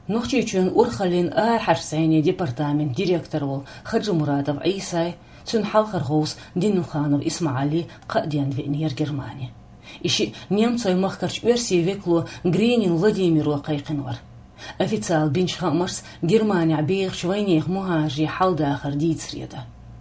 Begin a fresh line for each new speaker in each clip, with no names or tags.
نوخچيچون أورخلين حرسيني ديبارتامنت ديريكتور ول خرج مرادов عيسى تون حلقر غوص دينو خانов إسماعيلي قاديان فينير جرمانيا إشي نيمцой مخكرش версии векло Гринин Владимир وقيقنور официал бинч хамарс Германия бейх войнех мухажи халдахар дицреда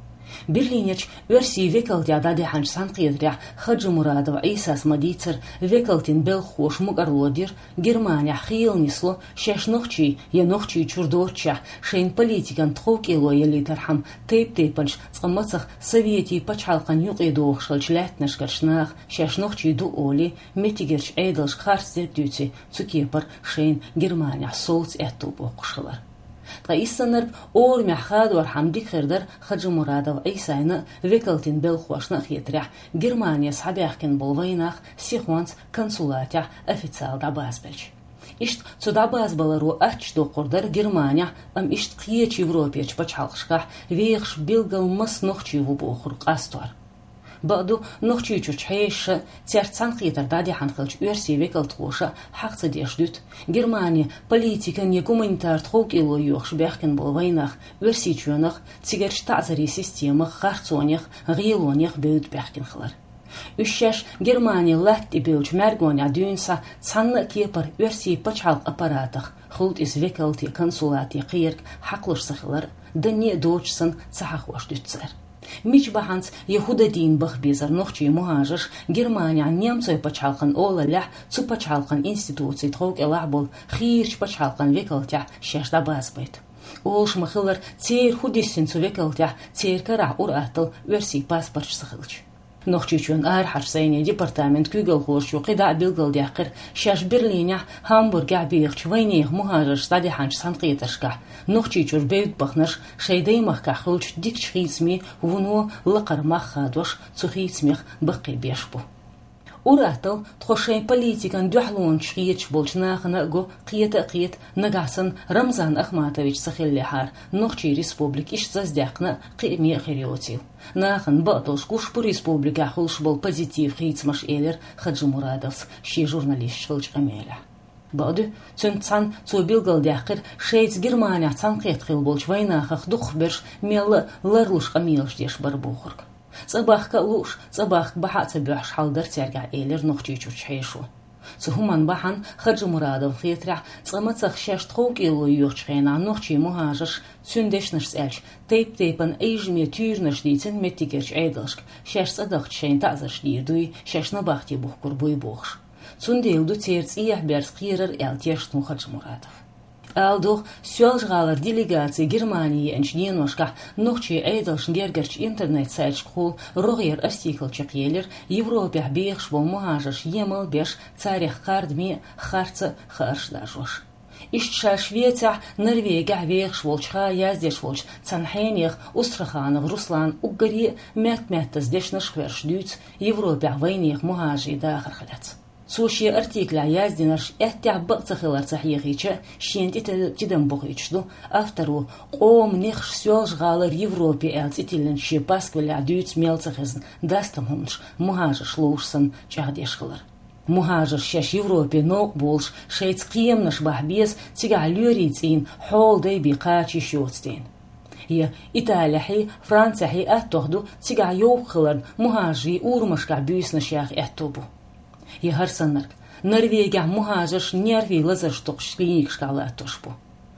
Берлинеч версии векал дядаде ханш санқидря خرج مرادов عيسى смадицер векалтин белхош мугарлодир Германия хил нисло шешнохчи янохчи чурдорча шейн политикан тхокило елитархам тейпанш цамацах совети пачалкан юqidох шалчлятнаш каршнах шешнохчи ду оли метигерч эйдлш харстер дюти цукепар шейн Германия солц этубо кушалар Таисанерб أور محخاد ورحمديك خردر خرج مرادов عيسى векалтин белхошна хитрях Германия схабяхкин болвайнах сихванс консулатя официал дабазбельч Ишт цудабаз балару ачдо кордер Германия ишт қиеч Европеч пачалқшқа вейхш билгал мас нохчи вубохур қастуар بعدو نخچی چوچهش ترتان خیتر دادی هنخلش ورسی وکل توشه حق تدیش دوت گرمانی پلیتیکن یکومنتار تخوک ایلویوخش بیخکن بالوینخ ورسی چونخ تیگرش تعذری سیستم خرطونیخ غیلونیخ بیود بیخکن خلر Üşşəş Germaniya lətti bilç mərgoniya düynsa çanlı kepar ürsi paçalq aparatıq xult is vekalti konsulati qiyirk haqlış sıxılar dəni doçsın çaxaq hoş dütser. Мич баханц Яхуда дин бах безар нохчи мухажиш Германия немцой пачалкан ола лях цу пачалкан институции тхок элахбол хирч пачалкан векалтя шешда базбайт. Олш махылар цейр худисин цу векалтя цейр кара уратыл верси паспорт сахылч. Нохчичун харсайни департамент күгел холш юқида билгал дяқир шаш Берлиня Хамбург габиғч вайнех мухажиш стади ханч санқиеташка нохчичур бейд бахнаш шейдей махка хылч дикч хизми вуну лақар махадош цухизмих бақи бешбу. Уратыл тхошей политикан дюхлун шиеч болчнахна го қиет нагасан Рамзан Ахматович Сахиллихар нохчи республик иш заздяқна қими хириотил. Нахан батылш кушпу республика хулш был позитив хитсмаш элер Хаджи Мурадовс ши журналист шылч камеля. Бады цун цу билгал дяқир шейц Германия цан қиетхил болч вайнахах духберш мелы ларлуш камилш деш барбухург. Цабах калуш, цабах бахат бяш халдер тярга элер нохчичу чхейшу. Цухуман бахан Хаджи Мурадов хитря цамацах шеш тхок илу юрчхейна нохчи мухажиш цюндешнаш элч тейпан эйжме тюрнаш дицен метигерч эйдлшк шеш цадах чейн тазаш дирдуй шеш набахти бухкур буй бухш. Цунделду церц иях берс хирер элтешну Хаджи Мурадов. Алдох сёлжгалар делегации Германии энчненошка нохчи эйдлш гергерч интернет сайт школ рогер артикл чекелер Европе бехш бол мухажиш емел беш царях кардми харца харшдажош. Ишча Швеция, Норвегия вехш волчха яздеш волч цанхенех Устраханов Руслан уггари мят здешнаш хвершдюц Европе войнех мухажи дахар халяц. Суши артикля яздинаш эттяб цахилар цахиехича шенти тидам бухичду автору ом нехш сёлжгалар Европе элцитилен ши пасквеля дюц мелцахизн дастам хумш мухажиш лушсан чахдешхилар. Мухажиш шеш Европе но болш шейц киемнаш бахбез тига люрицин холдей биқачи шёцтин. Я Италия Франция аттохду тига ёвхилар мухажи урмашка бюснаш ях эттобу. Харсанарк Норвегия мухажиш нерви лазашток шлиник шкалатошбу.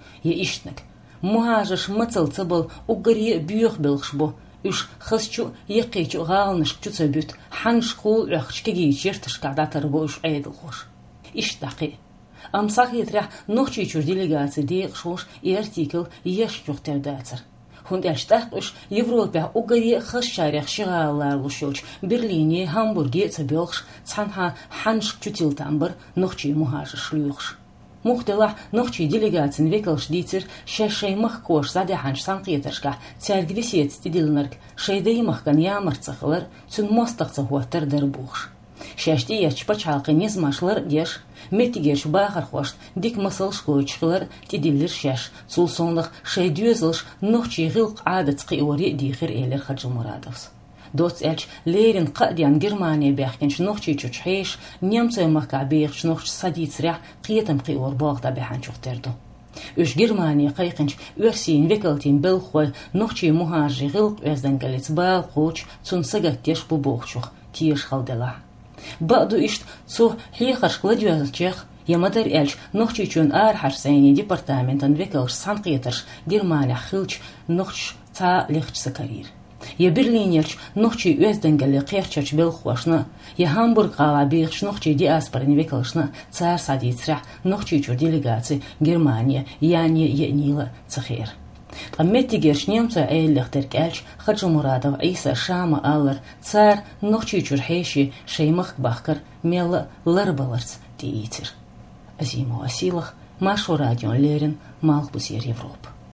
Иштнак мухажиш мацалцабал угари бюх белшбу. Уж хасчу якичу галнаш чуцабют ханшкул рахчкиги черташка датарбу уж эйдлхош. Иштаки амсахитря нохчичур делегации дейхшош и артикл ешчух тердацер. Хунд эльштахуш Европе угари хашарях шигалалушоч Берлине Хамбурге цабелш цанха ханш чутилтамбар нохчи мухажиш люхш. Мухтела нохчи делегацин векалш дицер шешей махкош заде ханш санқиеташка цергвисет стидилнарк шейдей махкан ямарцахлар цун мостахцахуаттар дарбухш. Шешти яч пачалқы незмашлар деш метигеш бахар хошт дик масалш коучхлар тидиллер шеш сулсонлых шейдюзлш нохчи гилк адат қиори дихир элер Хаджи Мурадовс. Доц элч лерин қадян Германия бяхкенш нохчи чучхеш немцой махка бехш нохч садицря қиетам қиор бағда бяхан чухтерду. Үш Германия қайқынш өрсейін векалтин белхой нохчи мухажи ғылқ өзденгалец бал қоч цунсагаттеш бубоқчух тиеш халдела. Баду ишт цу хейхаш кладюазчех Ямадар эльч нохчи чун харсайни департаментан векалш санкетарш Германия хилч нохч ца лехчса карир. Я Берлинерч нохчи өзденгали қерчач белхуашна, я Хамбург ғалабиғч нохчи диаспорин векалшна цар садицря нохчи чур делегации Германия яни енила цахер. Тамметтигерч немца эйлехтерк эльч Хаджимуратов Иса Шама аллар цар нохчи чур хейши шеймах бахкар мелла ларбаларц диитер. Азиму Асилах, Машу Радион Лерин, Малхбусер Европа.